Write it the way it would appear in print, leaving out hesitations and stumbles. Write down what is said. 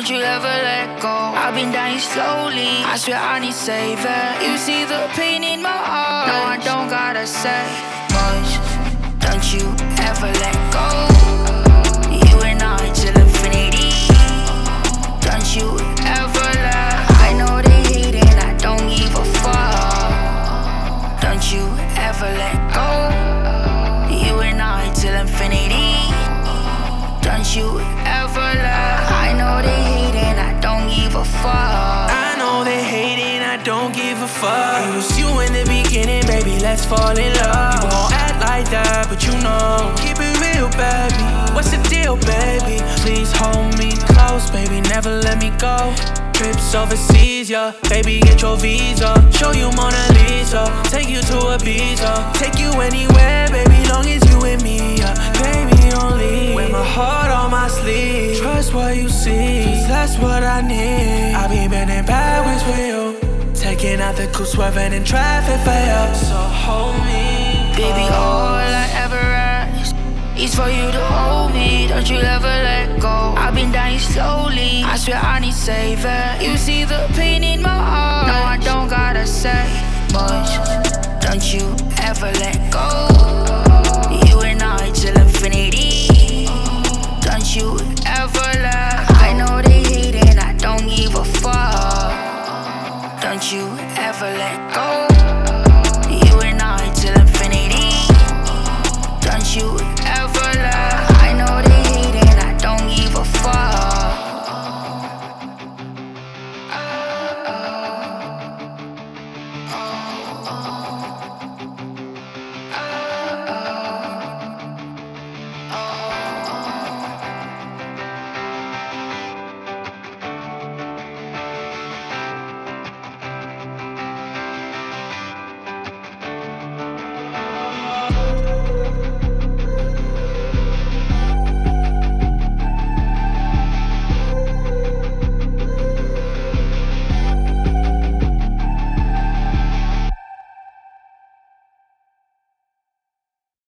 don't you ever let go. I've been dying slowly, I swear I need saving. You see the pain in my heart, no, I don't gotta say much. Don't you ever let go. You and I till infinity. Don't you ever let. I know they hate and I don't give a fuck. Don't you ever let go. You and I till infinity. Don't you ever lie. I know they hate and I don't give a fuck. I know they hate and I don't give a fuck. It was you in the beginning, baby, let's fall in love. You gon' act like that, but you know, keep it real, baby. What's the deal, baby? Please hold me close, baby, never let me go. Trips overseas, yeah, baby, get your visa. Show you Mona Lisa, take you to Ibiza. Take you anywhere, baby, long as you with me, yeah. Baby, only wear my heart on my sleeve. Trust what you see, cause that's what I need. I be bending backwards for you, taking out the coupe, swerving in traffic for you. So hold me, baby, all I ever ask is for you to hold me. Don't you ever let go. I've been dying slowly, I swear I need saving. You see the pain in my heart, no, I don't gotta say much. Don't you ever let go. You and I till infinity. Don't you ever lie. I know they hate and I don't give a fuck. Don't you ever let go.